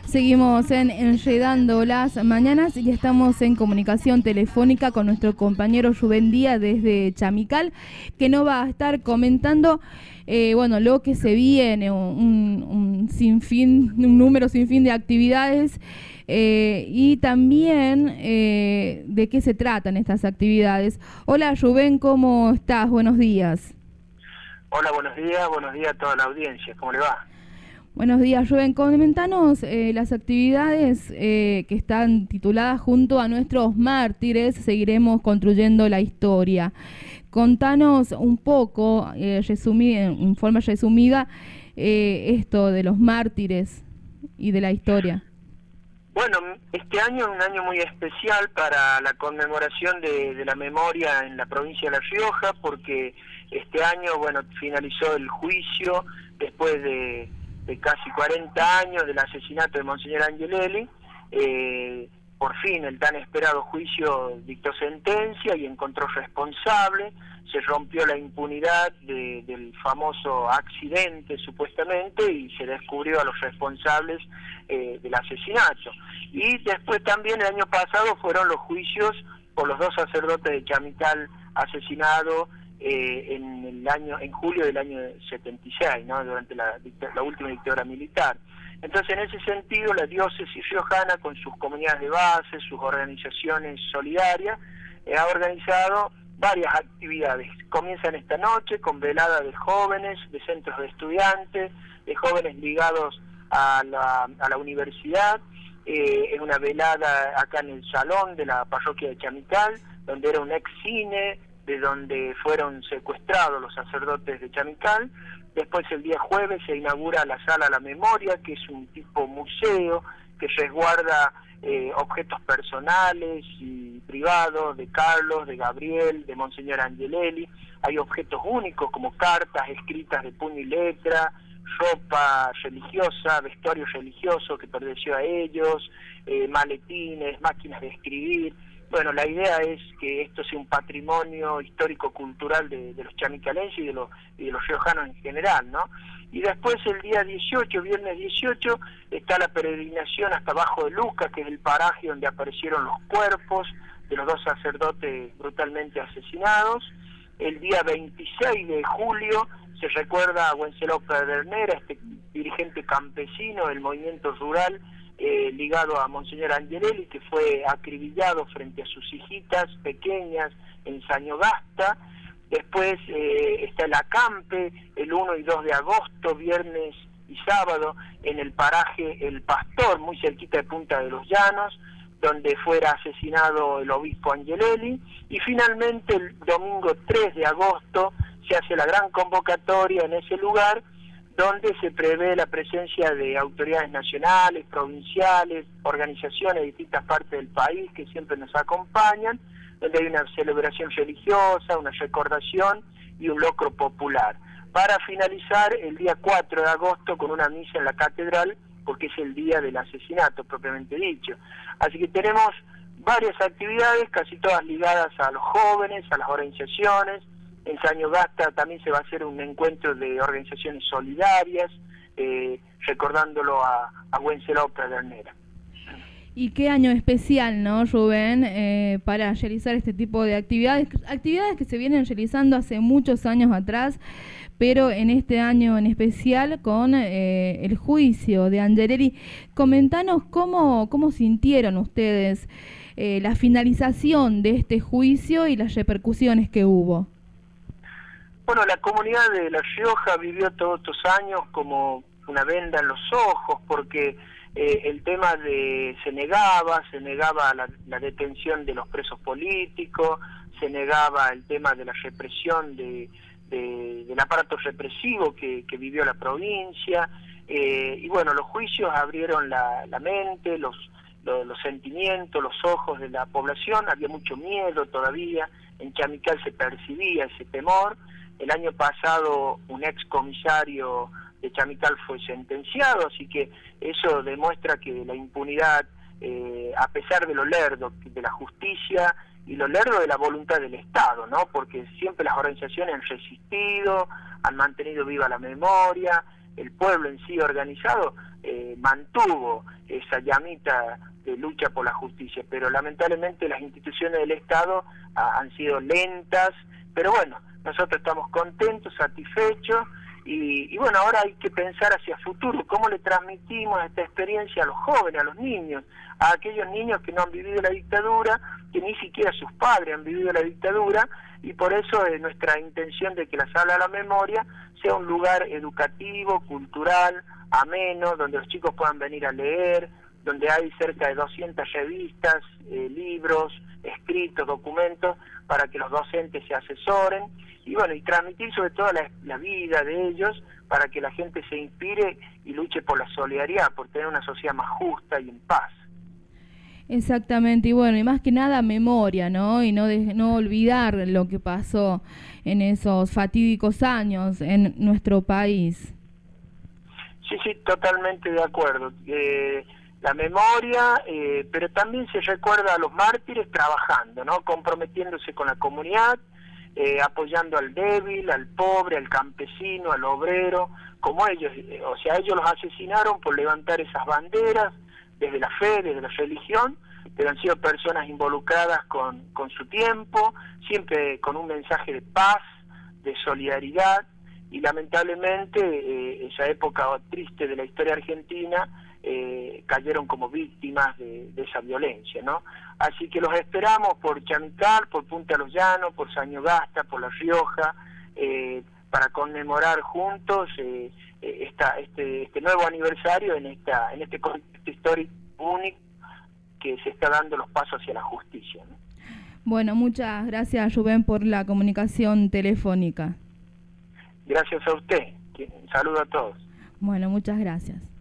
Seguimos en Enredando las Mañanas y estamos en comunicación telefónica con nuestro compañero Rubén Díaz desde Chamical, que nos va a estar comentando lo que se viene, un número sin fin de actividades y también de qué se tratan estas actividades. Hola Rubén, ¿cómo estás? Buenos días. Hola, buenos días a toda la audiencia, ¿cómo le va? Buenos días, Rubén. Comentanos las actividades que están tituladas Junto a nuestros mártires, seguiremos construyendo la historia. Contanos un poco, en forma resumida, esto de los mártires y de la historia. Bueno, este año es un año muy especial para la conmemoración de la memoria en la provincia de La Rioja, porque este año, finalizó el juicio después de casi 40 años del asesinato de Monseñor Angelelli. Por fin el tan esperado juicio dictó sentencia y encontró responsable. Se rompió la impunidad del famoso accidente supuestamente y se descubrió a los responsables del asesinato. Y después también el año pasado fueron los juicios por los dos sacerdotes de Chamical asesinados en julio del año 76, ¿no? Durante la última dictadura militar. Entonces, en ese sentido, la diócesis riojana, con sus comunidades de base, sus organizaciones solidarias, ha organizado varias actividades. Comienzan esta noche con velada de jóvenes, de centros de estudiantes, de jóvenes ligados a la universidad. Es una velada acá en el salón de la parroquia de Chamical, donde era un ex cine, de donde fueron secuestrados los sacerdotes de Chamical. Después, el día jueves, se inaugura la Sala La Memoria, que es un tipo museo que resguarda objetos personales y privados de Carlos, de Gabriel, de Monseñor Angelelli. Hay objetos únicos como cartas escritas de puño y letra, ropa religiosa, vestuario religioso que perteneció a ellos, maletines, máquinas de escribir. Bueno, la idea es que esto sea un patrimonio histórico-cultural de los chamicalenses y de los riojanos en general, ¿no? Y después el día 18, viernes 18, está la peregrinación hasta Bajo de Lucas, que es el paraje donde aparecieron los cuerpos de los dos sacerdotes brutalmente asesinados. El día 26 de julio se recuerda a Wenceslao Pedernera, este dirigente campesino del movimiento rural, ligado a Monseñor Angelelli, que fue acribillado frente a sus hijitas pequeñas en Sañogasta. Después está el acampe el 1 y 2 de agosto, viernes y sábado, en el paraje El Pastor, muy cerquita de Punta de los Llanos, donde fuera asesinado el obispo Angelelli. Y finalmente el domingo 3 de agosto se hace la gran convocatoria en ese lugar, donde se prevé la presencia de autoridades nacionales, provinciales, organizaciones de distintas partes del país que siempre nos acompañan, donde hay una celebración religiosa, una recordación y un locro popular, para finalizar el día 4 de agosto con una misa en la catedral, porque es el día del asesinato propiamente dicho. Así que tenemos varias actividades, casi todas ligadas a los jóvenes, a las organizaciones. En Sañogasta también se va a hacer un encuentro de organizaciones solidarias, recordándolo a Wenceslao Pedernera. Y qué año especial, ¿no, Rubén? Para realizar este tipo de actividades que se vienen realizando hace muchos años atrás, pero en este año en especial con el juicio de Angelelli. Comentanos cómo sintieron ustedes la finalización de este juicio y las repercusiones que hubo. Bueno, la comunidad de La Rioja vivió todos estos años como una venda en los ojos, porque el tema se negaba la detención de los presos políticos, se negaba el tema de la represión del aparato represivo que vivió la provincia, y bueno, los juicios abrieron la mente, los sentimientos, los ojos de la población. Había mucho miedo todavía, en Chamical se percibía ese temor. El año pasado un ex comisario de Chamical fue sentenciado, así que eso demuestra que la impunidad, a pesar de lo lerdo de la justicia y lo lerdo de la voluntad del Estado, ¿no? Porque siempre las organizaciones han resistido, han mantenido viva la memoria, el pueblo en sí organizado mantuvo esa llamita de lucha por la justicia, pero lamentablemente las instituciones del Estado han sido lentas, pero bueno, nosotros estamos contentos, satisfechos, y bueno, ahora hay que pensar hacia el futuro, cómo le transmitimos esta experiencia a los jóvenes, a los niños, a aquellos niños que no han vivido la dictadura, que ni siquiera sus padres han vivido la dictadura, y por eso es nuestra intención de que la Sala de la Memoria sea un lugar educativo, cultural, ameno, donde los chicos puedan venir a leer, donde hay cerca de 200 revistas, libros, escritos, documentos, para que los docentes se asesoren, y bueno, y transmitir sobre todo la vida de ellos, para que la gente se inspire y luche por la solidaridad, por tener una sociedad más justa y en paz. Exactamente, y bueno, y más que nada memoria, ¿no? Y no olvidar lo que pasó en esos fatídicos años en nuestro país. Sí, totalmente de acuerdo. La memoria, pero también se recuerda a los mártires trabajando, ¿no? Comprometiéndose con la comunidad, apoyando al débil, al pobre, al campesino, al obrero, como ellos. O sea, ellos los asesinaron por levantar esas banderas, desde la fe, desde la religión, pero han sido personas involucradas con su tiempo, siempre con un mensaje de paz, de solidaridad, y lamentablemente esa época triste de la historia argentina cayeron como víctimas de esa violencia, ¿no? Así que los esperamos por Chamical, por Punta Los Llanos, por Sañogasta, por La Rioja, para conmemorar juntos este nuevo aniversario en este contexto histórico único que se está dando los pasos hacia la justicia, ¿no? Bueno, muchas gracias, Rubén, por la comunicación telefónica. Gracias a usted. Un saludo a todos. Bueno, muchas gracias.